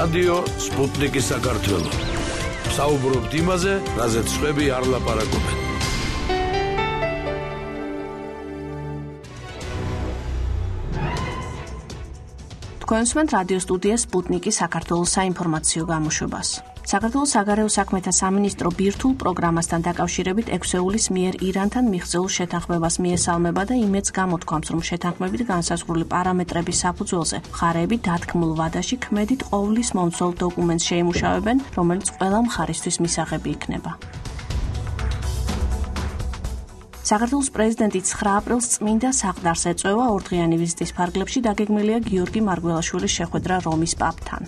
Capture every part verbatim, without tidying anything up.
რადიო სპუტნიკი საქართველო. საუბრობთ იმაზე, რაზეც სხვები არ ლაპარაკობენ. თქვენ უსმენთ რადიო სტუდია სპუტნიკი საქართველოს საინფორმაციო გამოშვებას. საქართველოს საგარეო საქმეთა სამინისტრო ბირთვულ პროგრამასთან დაკავშირებით ექვსეულის მიერ ირანთან მიღწეულ შეთანხმებას მიესალმება და იმედს გამოთქვამს, რომ შეთანხმებით განსაზღვრული პარამეტრების საფუძველზე მხარეები დათქმულ ვადაში ქმედით ყოვლის მომცველ დოკუმენტს შეიმუშავებენ, რომელიც ყველა მხარისთვის მისაღები იქნება. საქართველოს პრეზიდენტი ცხრა აპრილს წმინდა საყდარს ეწვევა. ორდღიანი ვიზიტის ფარგლებში დაგეგმილია გიორგი მარგველაშვილის შეხვედრა რომის პაპთან.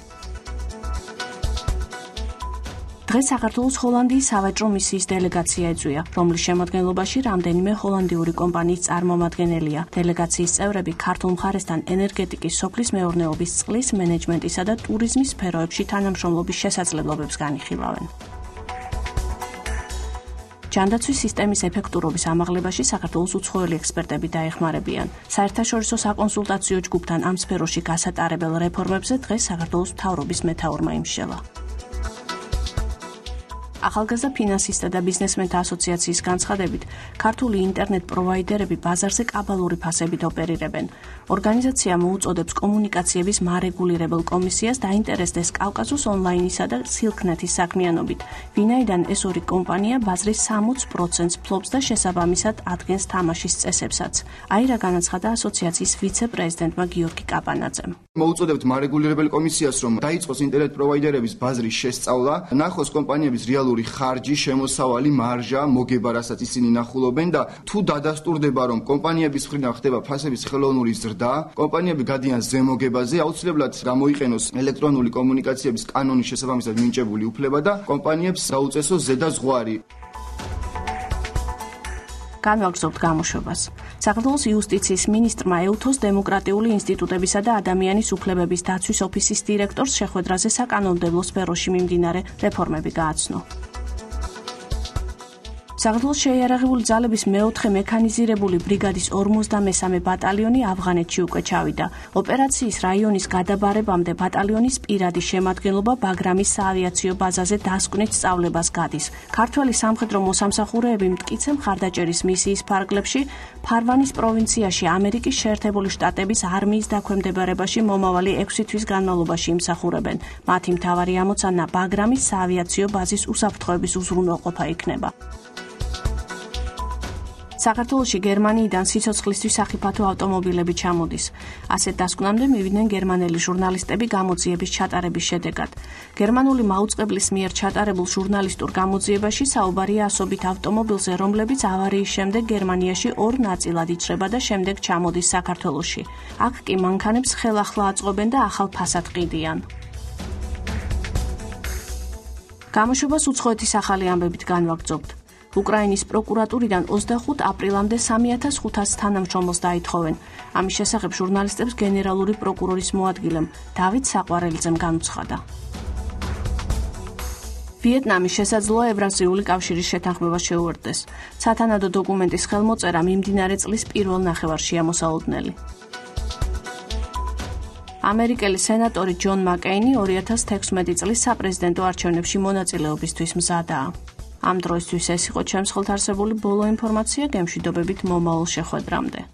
დღეს საქართველოს ჰოლანდიის სავაჭრო მისიის დელეგაცია ეწვია, რომლის შემადგენლობაში რამდენიმე ჰოლანდიური კომპანიის წარმომადგენელია. დელეგაციის წევრები ქართულ მხარესთან ენერგეტიკის, სოფლის მეურნეობის, წყლის მენეჯმენტისა და ტურიზმის სფეროებში თანამშრომლობის შესაძლებლობებს განიხილავენ. ჯანდაცვის სისტემის ეფექტურობის ამაღლებაში საქართველოს უცხოელი ექსპერტები დაეხმარებიან. საერთაშორისო საკონსულტაციო ჯგუფთან ამ სფეროში გასატარებელ რეფორმებზე დღეს საქართველოს მთავრობის მეთაურმა იმსჯელა. ახალგაზრდა ფინანსისტთა და ბიზნესმენთა ასოციაციის განცხადებით, ქართული ინტერნეტ პროვაიდერები ბაზარზე კაბალური ფასებით ოპერირებენ. ორგანიზაცია მოუწოდებს კომუნიკაციების მარეგულირებელ კომისიას დაინტერესდეს კავკასიის ონლაინისა და სილკნეთის საქმიანობით, ვინაიდან ეს ორი კომპანია ბაზრის სამოც პროცენტს ფლობს და შესაბამისად ადგენს თამაშის წესებსაც. აირა განაცხადა ასოციაციის ვიცე-პრეზიდენტმა გიორგი კაპანაძემ. მოუწოდებთ მარეგულირებელ კომისიას, რომ დაიწყოს ინტერნეტ პროვაიდერების ბაზრის შესწავლა, ნახოს კომპანიების რეალური ხარჯი, შემოსავალი, მარჟა, მოგება, რასაც ისინი ნახულობენ და თუ დადასტურდება, რომ კომპანიების მხრიდან ხდება ფასების ხელოვნური ზრდა, კომპანიები გადიან ზემოგებაზე, აუცილებლად გამოიყენოს ელექტრონული კომუნიკაციების კანონის შესაბამისად მინიჭებული უფლება და კომპანიებს დაუწესოს ზედა ზღვარი. განვაგრძობთ გამოშვებას. საქართველოს იუსტიციის მინისტრმა ეუთოს დემოკრატიული ინსტიტუტებისა და ადამიანის უფლებების დაცვის ოფისის დირექტორს შეხვედრაზე საკანონმდებლო სფეროში მიმდინარე რეფორმები გააცნო. საქართველოს შეიარაღებული ძალების მეოთხე მექანიზირებული ბრიგადის ორმოცდამესამე ბატალიონი ავღანეთში უკვე ჩავიდა. ოპერაციის რაიონის გადაბარებამდე ბატალიონის პირადი შემადგენლობა ბაგრამის საავიაციო ბაზაზე დასკვნით სწავლებას გადის. ქართველი სამხედრო მოსამსახურეები მტკიცე მხარდაჭერის მისიის ფარგლებში ფარვანის პროვინციაში ამერიკის შეერთებული შტატების არმიის დაქვემდებარებაში მომავალი ექვსი თვის განმავლობაში იმსახურებენ. მათი მთავარი ამოცანა ბაგრამის საავიაციო ბაზის უსაფრთხოების უზრუნველყოფა იქნება. საქართველოში გერმანიიდან სიცოცხლისთვის სახიფათო ავტომობილები ჩამოდის. ასეთ დასკვნამდე მივიდნენ გერმანელი ჟურნალისტები გამოძიების ჩატარების შედეგად. გერმანული მაუწყებლის მიერ ჩატარებულ ჟურნალისტურ გამოძიებაში საუბარია ასობით ავტომობილზე, რომლებიც ავარიის შემდეგ გერმანიაში ორ ნაწილად იჭრება და შემდეგ ჩამოდის საქართველოში. აქ კი მანქანებს ხელახლა აწყობენ და ახალ ფასად ყიდიან. გამოშვებას უცხოეთის ახალი ამბებით განვაგრძობთ. უკრაინის პროკურატურიდან ოცდახუთ აპრილამდე სამი ათას ხუთას თანამშრომელს დაითხოვენ. ამის შესახებ ჟურნალისტებს გენერალური პროკურორის მოადგილემ დავით საყვარელიძემ განუცხადა. ვიეტნამის შესაძლოა ევრაზიული კავშირის შეთანხმება შეუერთდეს. სათანადო დოკუმენტის ხელმოწერა მიმდინარე წლის პირველ ნახევარშია მოსალოდნელი. ამერიკელი სენატორი ჯონ მაკეინი ორი ათას თექვსმეტი წლის საპრეზიდენტო არჩევნებში მონაწილეობისთვის მზადაა. ამ დროისთვის ეს იყო ჩემს ხელთ არსებული ბოლო ინფორმაცია, გემშვიდობებით მომავალ შეხვედრამდე.